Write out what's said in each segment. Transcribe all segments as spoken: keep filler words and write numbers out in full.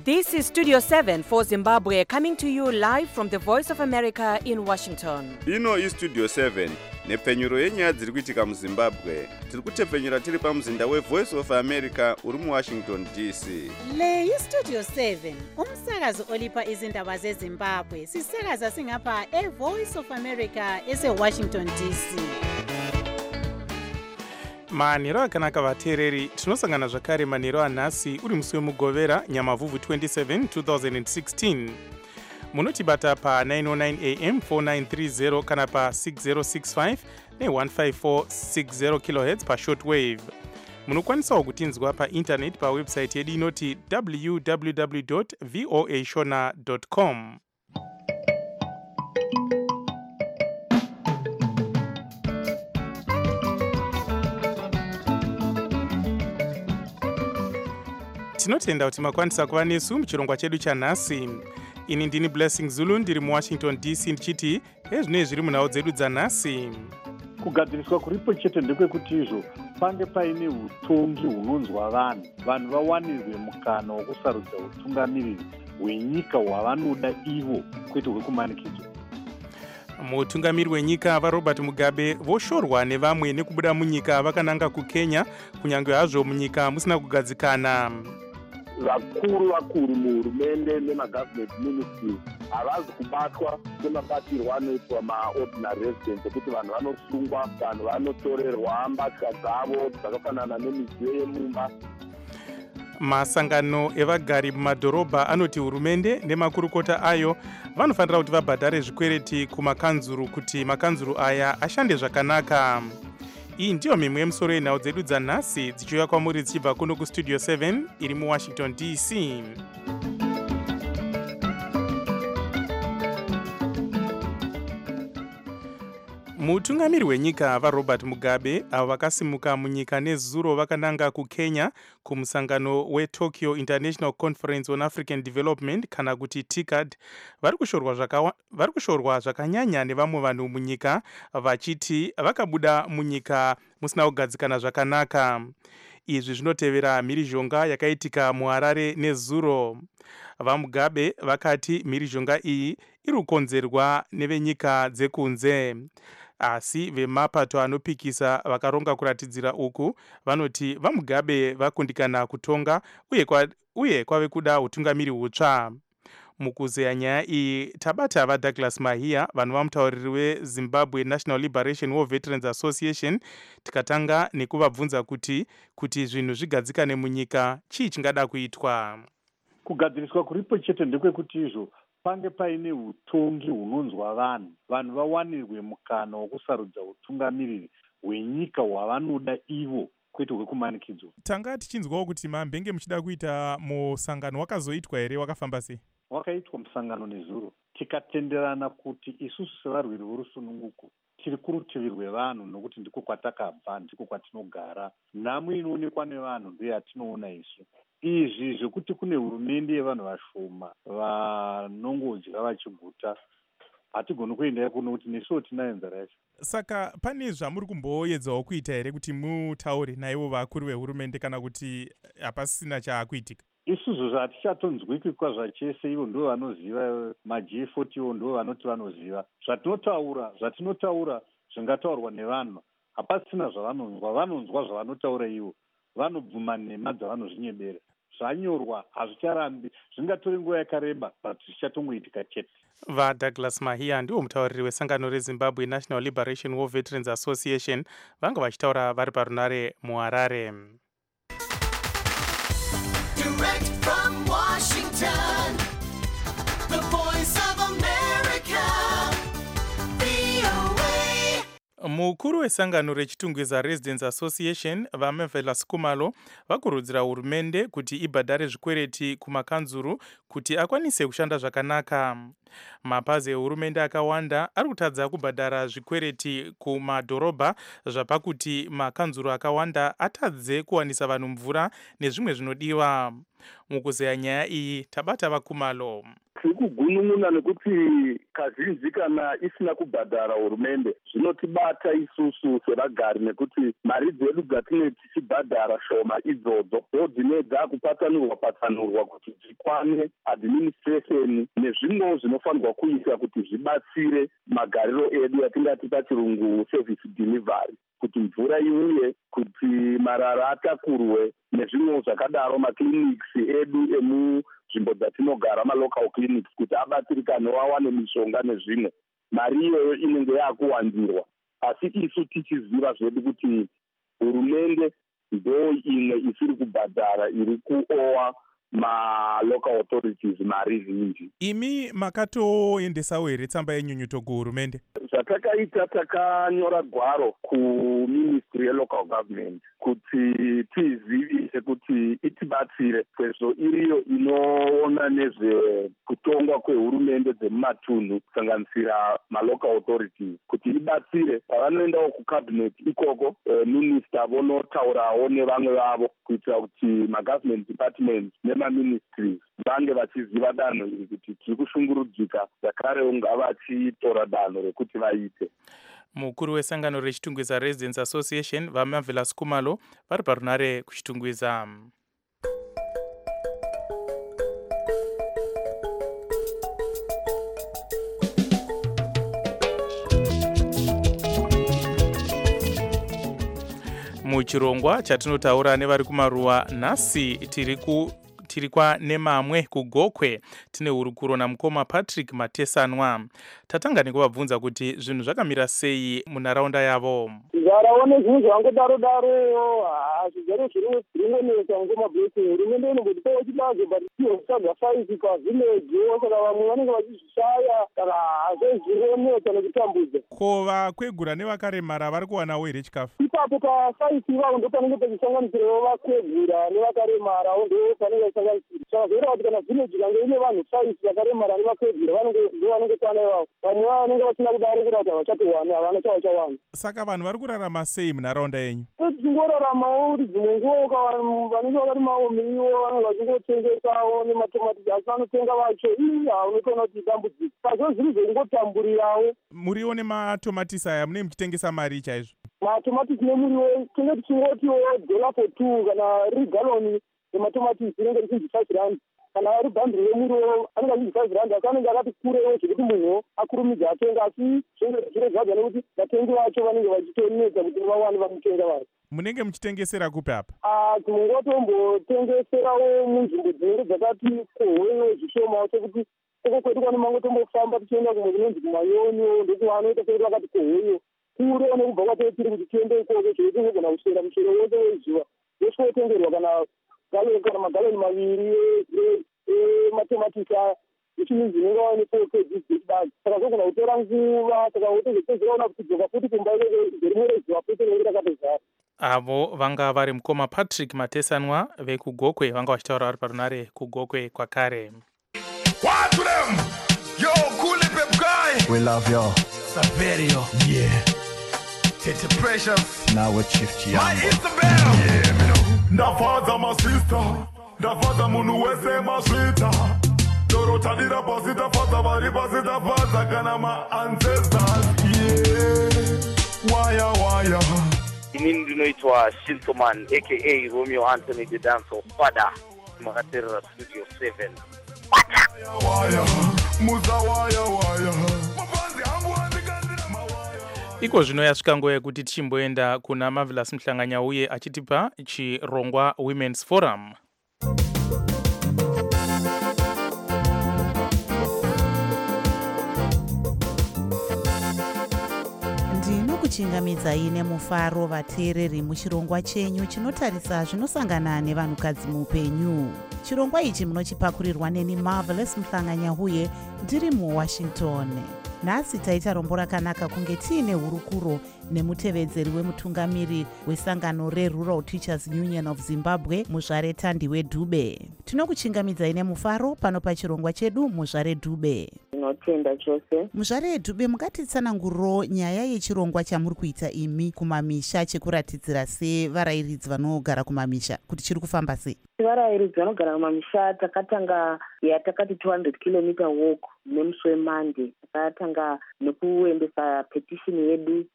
This is Studio seven for Zimbabwe, coming to you live from the Voice of America in Washington. Ino is Studio seven, nepfenyuro yenyaya dziri kuitika muZimbabwe. Tiri kutepfenyura tiri pamuzinda weVoice of America uri muWashington D C. Le iStudio seven, umsakazo olipa izindaba zeZimbabwe. Sisakaza singapha eVoice of America eseWashington D C. manhero akanaka vateereri, tinosangana zvakare manhero anhasi uri musi wemugovera nyamavhuvhu twenty-seven twenty sixteen. Munotibata pa nine oh nine A M four nine three zero kana pa six oh six five ne one five four six zero kilohertz pa shortwave. Munokwanisawo kutinzwa pa internet pa website yedu inoti w w w dot voa shona dot com. Tinotenda kuti makwanisa kuva nesu muchirongwa chedu chanhasi. Ini ndini Blessing Zulu ndiri muWashington D C ndichiti ezvinei zviri munhau dzedu dzanhasi. Kugadziriswa kuripo chete ndekwekuti izvo pange paine utongi hunonzwa vanhu vanhu vawanirwe mukana wokusarudza utungamiriri hwenyika hwavanoda ivo kwete hwekumanikidzwa. Mutungamiri wenyika vaRobert Mugabe voshorwa nevamwe nekubuda munyika vakananga kuKenya, kunyange hazvo munyika musina kugadzikana. Vakuru vakuru muhurumende nemagovernment ministries havazi kubatwa semabatirwo anoitwa maordinary residents ekuti vanhu vanosungwa, vanhu vanotorerwa mbatya dzavo dzakafanana nemidziyo yemumba. Masangano evagari mumadhorobha anoti hurumende nemakurukota ayo vanofanira kuti vabhadhare zvikwereti kumakanzuru kuti makanzuru aya ashande zvakanaka. Iyi ndiyo mimwe yemusoro yenhau dzedu dzanhasi dzichiuya kwamuri dzichibva kuno kustudio seven iri muWashington D C. Mutungamiri wenyika vaRobert Mugabe avo vakasimuka munyika nezuro vakananga kuKenya kumusangano weTokyo International Conference on African Development kana kuti TICAD vari kushorwa zvakanyanya nevamwe vanhu munyika vachiti vakabuda munyika musina kugadzikana zvakanaka. Izvi zvinotevera mhirizhonga yakaitika muHarare nezuro. VaMugabe vakati mhirizhonga iyi iri kukonzerwa nevenyika dzekunze. Asi vemapato anopikisa vakaronga kuratidzira uku vanoti vaMugabe vakundikana kutonga uye kwa, uye kwave kuda utungamiri hutsva. Mukuzeya nyaya iyi tabata vaDouglas Mahia, vanhu vamutauriri weZimbabwe National Liberation War Veterans Association, tikatanga nekuvabvunza kuti kuti zvinhu zvigadzikane munyika chii chingada kuitwa. Kugadziriswa kuripo chete ndekwekuti izvo pange paine utongi hunonzwa vanhu vanhu vawanirwe mukana wokusarudza utungamiriri hwenyika hwavanoda ivo kwete hwekumanikidzwa. Tanga tichinzwawo kuti mambenge muchida kuita musangano wakazoitwa here, wakafamba sei? Wakaitwa musangano nezuro, tikatenderana kuti isusu sevarwiri vorusununguko tiri kurutivi rwevanhu nokuti ndiko kwatakabva, ndiko kwatinogara. Nhamo inoonekwa nevanhu ndiyo yatinoona isu. Izvi zvekuti kune hurumende yevanhu vashoma vanongodya vachiguta hatigoni kuenda kuno kuti nesuwo tinayo nzara yacho. Saka pane zvamuri kumboedzawo kuita here kuti mutaure naivo vakuru vehurumende kana kuti hapasina chaakuitika? Isusu zvatichatonzwiki kwazvachese, ivo ndo vanoziva, maG forty ivo ndo vanoti vanoziva. Zvatinotaura zvatinotaura zvingataurwa nevanhu hapasina zvavanonzwa, vanonzwa zvavanotaura ivo, vanobvuma nhema dzavanozvinyebera. Zvanyorwa hazvicharambi, zvingatori nguva yakareba but zvichatongoitika chete. VaDouglas Mahia ndiwo mutauriri wesangano reZimbabwe National Liberation War Veterans Association vanga vachitaura vari parunare muHarare. Direct from Washington, the Voice of America, V O A. Mukuru wesangano rechitungwiza Residents Association vaMavela Sikumalo vakurudzira hurumende kuti ibhadhare zvikwereti kumakanzuru kuti akwanise kushanda zvakanaka. Mapazi ehurumende akawanda ari kutadza kubhadhara zvikwereti kumadhorobha zvapakuti makanzuru akawanda atadze kuwanisa vanhu mvura nezvimwe zvinodiwa. Mukuzeya nyaya iyi tabata vaKumalo. tiri kugunun'una nekuti kazhinji kana isina kubhadhara hurumende zvinotibata isusu sevagari, nekuti mari dzedu dzatinenge tichibhadhara shoma idzodzo ndo dzinee dzaakupatsanurwa patsanurwa kuti dzikwane administration nezvimwewo zvinofanirwa kuita kuti zvibatsire magariro edu yatingati pachirungu service delivery, kuti mvura iuye, kuti marara atakurwe nezvimwewo zvakadaro, maclinics edu emunzvimbo dzatinogara, malocal clinics, kuti abatsirikane wawane mishonga nezvimwe. Mari iyoyo inenge yaakuwandirwa, asi isu tichiziva zvedu kuti hurumende ndo imwe isiri kubhadhara, iri kuowa ma-local authorities mari zhinji. Imi makatoendesawo here tsamba yenyunyuto kuhurumende? Zvatakaita, takanyora gwaro kuministry yelocal government kuti tizivise kuti itibatsire, sezvo iriyo inoona nezvekutongwa kwehurumende dzemumatunhu kusanganisira malocal authorities, kuti ibatsire pavanoendawo kucabinet ikoko, eh, minister vonotaurawo nevamwe vavo kuitira kuti magovernment departments nemaministries vange vachiziva danho iri kuti tiri kushungurudzika, zvakarewo ngavachitora danho rekuti vaite. Mukuru wesangano rechitungwiza Residents Association vaMarvelous Kumalo vari parunare kuchitungwiza. Muchirongwa chatinotaura nevari kumaruwa nhasi tiri ku tiri kwa nemamwe kugokwe tine hurukuro namukoma Patrick Matesanwa. Tatanga nekuvabvunza kuti zvinhu zvakamira sei munharaunda yavo. Zvaraone zvinhu zvangodaro daro hazvigare zviri zvinonesa ngomabhesi. Hurumende inombotitawo chibazo but chisaga faisi pavhileji, saka vamwe vanenge vachizvishaya kana hazvezvironesa nekutambudza. Ko vakwegura nevakaremara vari kuwanawo here chikafu? Ipapo pafaisi ivavo ndo panenge pachisanganisirawo vakwegura nevakaremarawo ndo panenge pachisanganisira. Saka zvoita kuti kana vhileji kange ine vanhu faisi vakaremara nevakwegura ndo vanenge pana ivavo. Vamwe vanenge vasina kudaro kuda kuti havachatowani, havana chavachawani. Saka vanhu vari kurarama sei munharaunda yenyu? Tichingoraramawo kuti dzimwe nguva vanenge vakarimawo miriwo vanenge vachingotengesawo nematomati, asi vanotenga vacho ii unotoona kuti dambudziko. Saka zviri zvekungotamburirawo. Muriwo nematomatisi aya munenge muchitengesa mari chaizvo? Matomatisi nemuriwo tinenge tichingotiwo dola for two kana riri galoni rematomatisi inenge richinzi five rand. Kana ari bhandiri remuriwo anenge achinzi five rand, asi anenge akati kurewo zvekuti munhu akurumidza atenga, asi zvinenge zvichiredzadza nekuti vatengi vacho vanenge vachitonetsa kuti vawane vamutenga vacho. Munenge muchitengesera kupi apa? Ah, dzimwe nguva tombotengeserawo munzvimbo dzinenge dzakati kohweyo zvishoma, sekuti uko kwedu kwane mango tombofamba tichienda kumwe kunonzi kumanyonyo, ndokuvanoita sekuti vakati kohweyo kure nekubva kwatoo tiri kuti tiende ikoko zvekuti unogona kusvika muchero wose wezuva wosvikotengerwa kana galoni kana magaloni maviri ematomatisi aya ichiminzi inenge waone four kgs dzechibagi. Saka zogona kutora nguva, saka wotozopedzeraona kuti dzoka futi kumba rimwe rezuva futi rinenge rakatozara. Avo vanga vari mukoma Patrick Matesanwa vekugokwe vanga vachitaura vari parunare kugokwe kwakare. What to them? Yo, cool pep guy. We love you. Saverio. Yeah. Tete Precious. Now with Chief My Chiambo. Isabel. Yeah, me know. Ndafaza my sister. Ndafaza munu wese maswita. Dorota dira posita faza bari posita faza kana ma ancestors. Yeah. Waya waya. Inini ndinoitwa Shintoman aka Romeo Anthony the Dancer Father. Makatera Studio seven. Waya waya. Muza waya waya. Iko zvino yasvika nguva yekuti tichimboenda kuna Marvelous Mhlanganya uye achitipa chirongwa Women's Forum. ndinokuchingamidzai nemufaro vateereri muchirongwa chenyu chinotarisa zvinosangana nevanhukadzi muupenyu. Chirongwa ichi munochipakurirwa neni Marvelous Mhlanganya uye ndiri muWashington. Nhasi taita rombo rakanaka kunge tiine hurukuro nemutevedzeri wemutungamiri wesangano reRural Teachers Union of Zimbabwe, Muzvare Thandiwe Dube. Tinokuchingamidzai nemufaro pano pachirongwa chedu Muzvare Dube. Tinotenda chose. Muzvare Dube, mukatitsananguriro nyaya yechirongwa chamuri kuita imi kumamisha chekuratidzira sevarairidzi vanogara kumamisha kuti chiri kufamba sei? sevarairidzi vanogara mumamisha takatanga yatakati two hundred kilometer walk nemusi wemonday. Takatanga nekuendesa petition yedu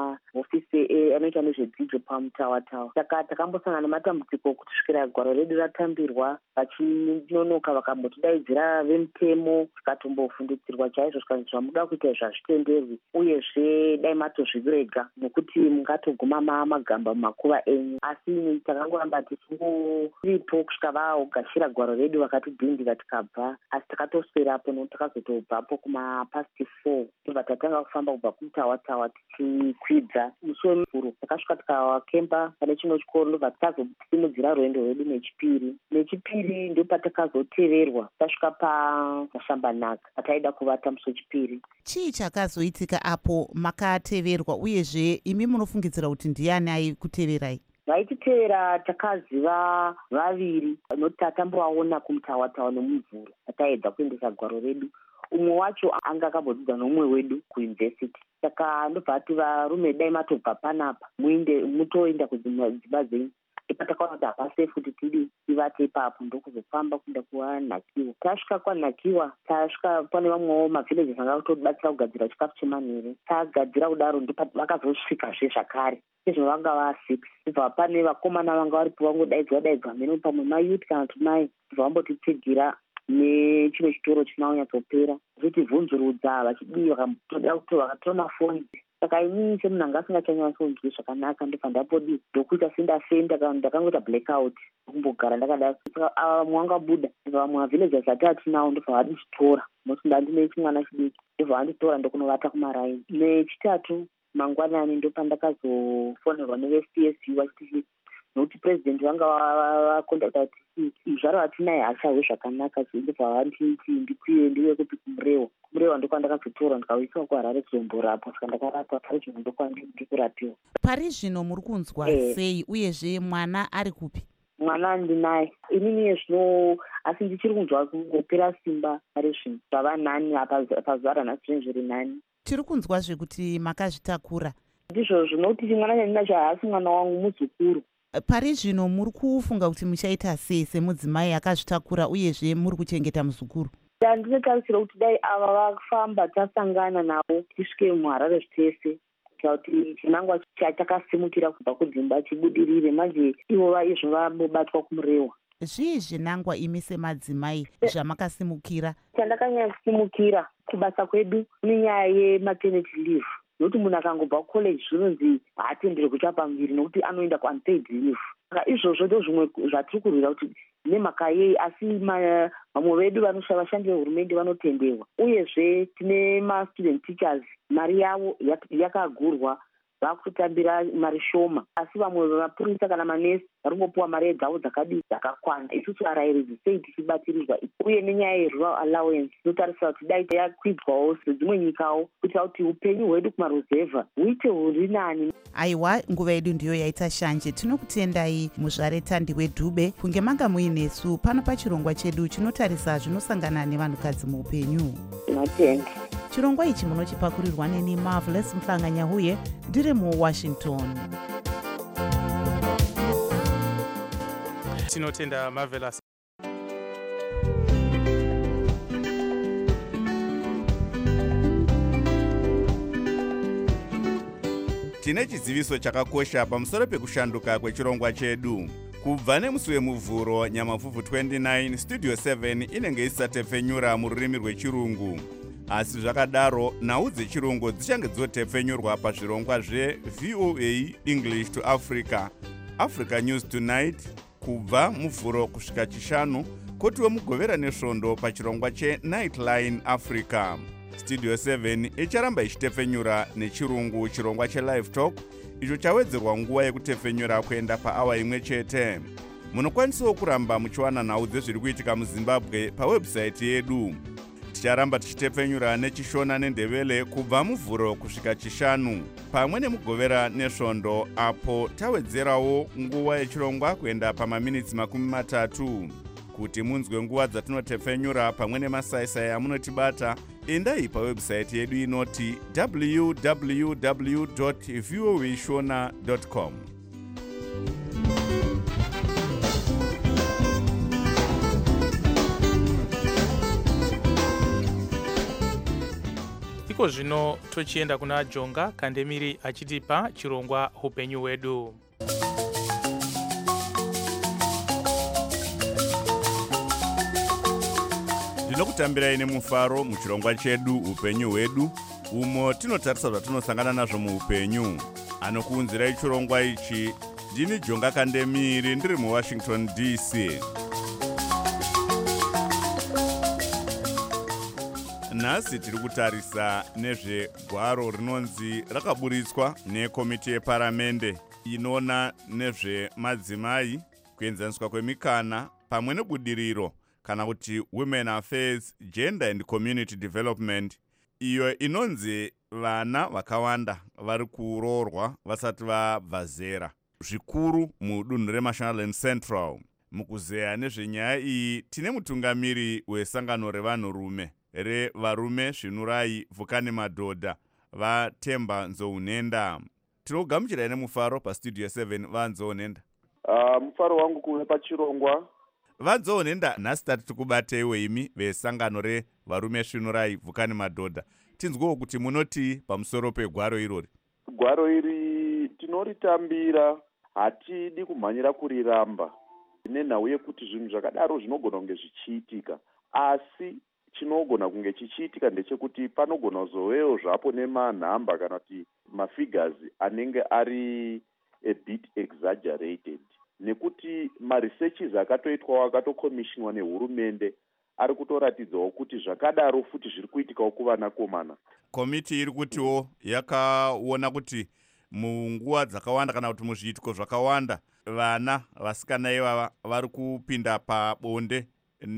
kumahofisi anoita nezvedzidzo pamutawatawa. Saka takambosangana nematambudziko kusvikira gwaro redu ratambirwa, vachinonoka vakambotidaidzira vemutemo, tikatombofundisirwa chaizvo zvikanzi zvamuda kuita izvi hazvitenderwi, uyezve dai matozvirega nokuti mungatoguma mamagamba mumakuva enyu. Asi takangoramba tichingoripo kusvika vaogashira gwaro redu vakatidhindira tikabva. Asi takatoswerapo nokuti takazotobvapo kumapasti four tobva tatanga kufamba kubva kumutawatawa tichikwidza musi wemvuro. Takasvika tikakemba pane chimwe chikoro ndobva takazosimudzira rwendo rwedu nechipiri. Nechipiri ndo patakazoteverwa tasvika pamashambanaka pataida kuvata musi wechipiri. Chii chakazoitika apo makateverwa, uyezve imi munofungidzira kuti ndiani aikuteverai? Vaititevera takaziva vaviri noti tatambovaona kumutawatawa nomumvuro ataedza kuendesa gwaro redu. Umwe wacho anga akambodzidza nomumwe wedu kuyunivhesiti. Saka ndobva ati varume dai matobva panapa muinde mutoenda kudzimba dzenyu. Ipatakaona kuti hapasefu kuti tidi tivate ipapo ndokuzofamba kuenda kunakiwa. Tasvika kwanakiwa tasvika pane vamwewo mavhileji anga kutobatsira kugadzira chikafu chemanheru. Tagadzira kudaro vakazosvikazve zvakare sezvo vanga vasix. Kubva pane vakomana vanga varipo vangodaidzwa daidzwa mheno pamwe mayuti kana kuti mai kubva vambotipfigira nechimwe chitoro chisina kunyatsopera zvichivhunzurudza vachidii vakatoda kuti vakatora mafoni. Saka inini semunhu anga asingachanyatsoonzwi zvakanaka ndobva ndapodi ndokuita sendafenda kana ndakangoita blackout kumbogara ndakadaro. Saka vamwe vangabuda vamwe mavhillagers ati atinawo ndobva vandichitora nokuti ndandine chimwana chidiki ndobva vanditora ndokunovata kumaraini. Nechitatu mangwanani ndopandakazofonerwa neve-C S U vachiti nokuti president vanga vakondakta kuti zvaro atinaye hachahwe zvakanaka, ndobva vanditi ndikwiye ndiwe kupi kumurewa. Kumurewa ndokwandakazotora ndikauiswa kuharare kuzomborapo. Saka ndakarapwa pari zvino ndokwandikurapiwa. Pari zvino muri kunzwa Eh. sei, uyezve mwana ari kupi? Mwana ndinaye inini zvino, asi ndichiri kunzwa kungopera simba pari zvino zvava nani apa pazuva ranhasi zvinhu zviri nani. Tiri kunzwazve kuti makazvitakura. Ndizvo zvinokuti chimwana chandinacho haasi mwana wangu muzukuru. Pari zvino muri kufunga kuti muchaita sei semudzimai akazvitakura uyezve muri kuchengeta muzukuru? Ndinotarisira kuti dai ava vafamba tasangana navo tisvike muharare zvitese kuitira kuti chinangwa chatakasimukira kubva kudzimba chibudirire. Manje ivo izvo vambobatwa kumurewa. Zvii zvinangwa imi semadzimai zvamakasimukira? Chandakanyatsimukira kubasa kwedu nenyaya yematernity leave, nokuti munhu akangobva kucollege zvinonzi haatenderwi kuchapa muviri nokuti anoenda kuunpaid leave. Saka izvozvo ndo zvimwe zvatiri kurwira kuti nemhaka yei, asi vamwe vedu vashandi vehurumende vanotenderwa. Uyezve tine mastudent teachers mari yavo yakagurwa vakutambira mari shoma, asi vamwe vamapurisa kana manesi vari kungopuwa mari dzavo dzakadii dzakakwana. Isusu varairidzi sei tichibatirirwa, uye nenyaya yerural allowance inotarisira kuti dai yakwidzwawo sedzimwe nyikawo kuitira kuti upenyu hwedu kumaruzevha huite huri nani. Aiwa, nguva yedu ndiyo yaita shanje. Tinokutendai muzvare Tandi weDhube kunge manga muinesu pano pachirongwa chedu chinotarisa zvinosangana nevanhukadzi muupenyu. Tinotenda. Chirongwa ichi munochipakurirwa neni Marvelous Mhlanganyahuye ndiri muWashington. Tinotenda Marvelous. Tine chiziviso chakakosha pamusoro pekushanduka kwechirongwa chedu. Kubva nemusi wemuvhuro nyamavhuvhu twenty-nine, Studio seven inenge isatepfenyura mururimi rwechirungu. Asi zvakadaro, nhau dzechirungu dzichange dzotepfenyurwa pazvirongwa zve-V O A English to Africa, Africa News Tonight, kubva muvhuro kusvika chishanu, kotiwe mugovera nesvondo pachirongwa che-Nightline Africa. Studio seven icharamba ichitepfenyura nechirungu chirongwa che-Live Talk, icho chawedzerwa nguva yekutepfenyura kuenda paawa imwe chete. Munokwanisawo kuramba muchiwana nhau dzezviri kuitika muZimbabwe pawebhusaiti yedu. Ticharamba tichitepfenyura nechishona nendevele kubva muvhuro kusvika chishanu, pamwe nemugovera nesvondo, apo tawedzerawo nguva yechirongwa kuenda pamaminitsi makumi matatu. Kuti munzwe nguva dzatinotepfenyura pamwe nemasaisai amunotibata, endai pawebhusaiti yedu inoti w w w dot voashona dot com. iko zvino tochienda kuna Jonga Kandemiri achitipa chirongwa upenyu hwedu. Ndinokutambirai nemufaro muchirongwa chedu upenyu hwedu, umo tinotarisa zvatinosangana nazvo muupenyu. Anokuunzirai chirongwa ichi ndini Jonga Kandemiri ndiri muWashington D C. Nhasi tiri kutarisa nezvegwaro rinonzi rakaburitswa nekomiti yeparamende inoona nezvemadzimai, kuenzaniswa kwemikana pamwe nebudiriro kana kuti Women Affairs, Gender and Community Development, iyo inonzi vana vakawanda vari kuroorwa vasati vabva zera, zvikuru mudunhu reMashonaland Central. Mukuzeya nezvenyaya iyi tine mutungamiri wesangano revanhurume revarume svinurai vhukani madhodha vaTemba Nzounenda. Tinogamuchirai nemufaro pastudio seven vaNzounenda. Uh, mufaro wangu kuve pachirongwa. vaNzounenda, nhasi tati tikubateiwe imi vesangano revarume svinurai vhukani madhodha. Tinzwewo kuti munoti pamusoro pegwaro irori. Gwaro iri tinoritambira, hatidi kumhanyira kuriramba nenhau yekuti zvinhu zvakadaro zvinogona kunge zvichiitika, asi chinogona kunge chichiitika ndechekuti panogona kuzovewo zvapo nemanhamba kana kuti mafigures anenge ari a bit exaggerated, nekuti maresearches akatoitwawo akatokomishinwa nehurumende ari kutoratidzawo kuti zvakadaro futi zviri kuitikawo kuvanakomana. Komiti iri kutiwo yakaona kuti munguva dzakawanda kana kuti muzviitiko zvakawanda vana vasikana ivava vari kupinda pabonde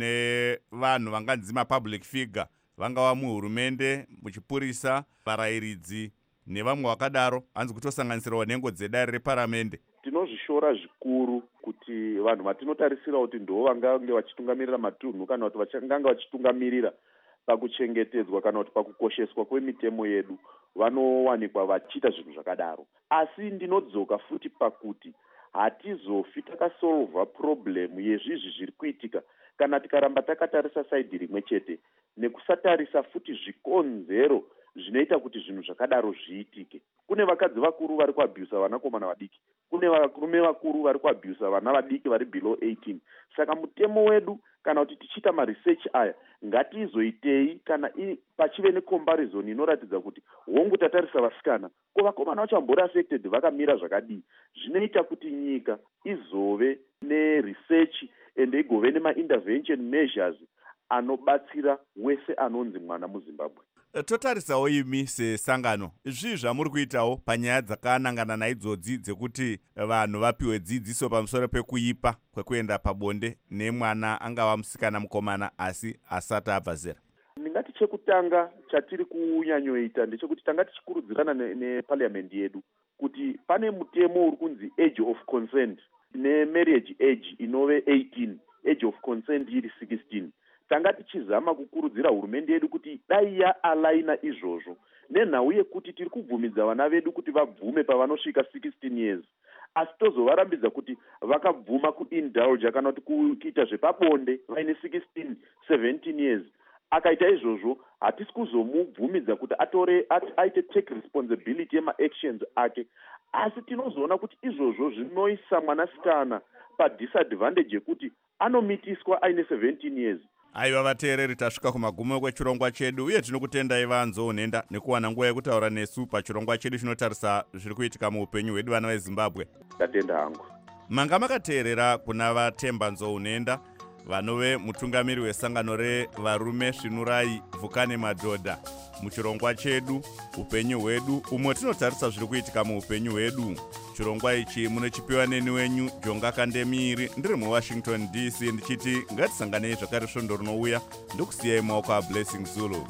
nevanhu vanganzi mapublic figure, vangava muhurumende, muchipurisa, varayiridzi nevamwe vakadaro, hanzi kutosanganisirawo nhengo dzedare reparamende. Tinozvishora zvikuru kuti vanhu vatinotarisira kuti ndo vangange vachitungamirira matunhu kana kuti vachange vachitungamirira pakuchengetedzwa kana kuti pakukosheswa kwemitemo yedu vanowanikwa vachiita zvinhu zvakadaro. Asi ndinodzoka futi pakuti hatizofi takasolva problem yezvizvi zviri kuitika kana tikaramba takatarisa saidi rimwe chete nekusatarisa futi zvikonzero zvinoita kuti zvinhu zvakadaro zviitike. Kune vakadzi vakuru vari kuabhusa vanakomana vadiki, kune varume vakuru vari kuabhusa vana vadiki vari below eighteen. Saka mutemo wedu kana kuti tichiita maresearch aya ngatizoitei kana pachive necomparison inoratidza kuti hongu tatarisa vasikana ko vakomana vachambori affected vakamira zvakadii. Zvinoita kuti nyika izove neresearch ende igove nemaintervention measures anobatsira wese anonzi mwana muZimbabwe. Totarisawo imi sesangano, zvii zvamuri kuitawo panyaya dzakanangana naidzodzi dzekuti vanhu vapiwe dzidziso pamusoro pekuipa kwekuenda pabonde nemwana angava musikana mukomana asi asati abva zera? Ndingati chekutanga chatiri kunyanyoita ndechekuti tanga tichikurudzirana neparliamendi yedu kuti pane mutemo uri kunzi age of consent nemarriage age inove eighteen, age of consent iri sixteen. Tanga tichizama kukurudzira hurumende yedu kuti dai yaalaina izvozvo nenhau yekuti tiri kubvumidza vana vedu kuti vabvume pavanosvika sixteen years, asi tozovarambidza kuti vakabvuma kuindulge kana kuti kuita zvepabonde vaine sixteen, seventeen years. Akaita izvozvo hatisi kuzomubvumidza kuti atore aite take responsibility yemaactions ake, asi tinozoona kuti izvozvo zvinoisa mwanasikana padisadvantage yekuti anomitiswa aine seventeen years. Aiva vateereri, tasvika kumagumo kwechirongwa chedu uye tinokutendai vaNzounenda nekuwana nguva yekutaura nesu pachirongwa chedu chinotarisa zviri kuitika muupenyu hwedu vana veZimbabwe. Tatenda hangu. Manga makateerera kuna vaTemba Nzounenda vanove mutungamiri wesangano revarume svinurai vhukani madhodha muchirongwa chedu upenyu hwedu, umwe tinotarisa zviri kuitika muupenyu hwedu. Chirongwa ichi munochipiwa neni wenyu Jonga Kandemiri ndiri muWashington D C, ndichiti ngatisanganei zvakare svondo rinouya ndokusiyai maoko aBlessing Zulu.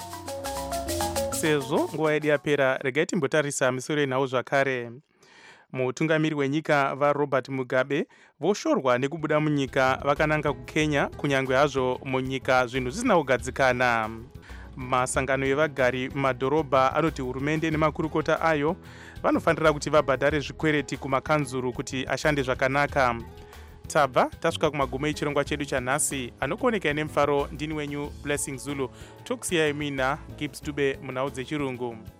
Sezvo nguva yedu yapera, regai timbotarisa misoro yenhau zvakare. Mutungamiri wenyika vaRobert Mugabe voshorwa nekubuda munyika vakananga kuKenya, kunyange hazvo munyika zvinhu zvisina kugadzikana. Masangano evagari mumadhorobha anoti hurumende nemakurukota ayo vanofanira kuti vabhadhare zvikwereti kumakanzuru kuti ashande zvakanaka. tabva tasvika kumagumo echirongwa chedu chanhasi. Anokuoneka nemufaro ndini wenyu Blessing Zulu. Tokusiyai mina Gibbs Dube munhau dzechirungu.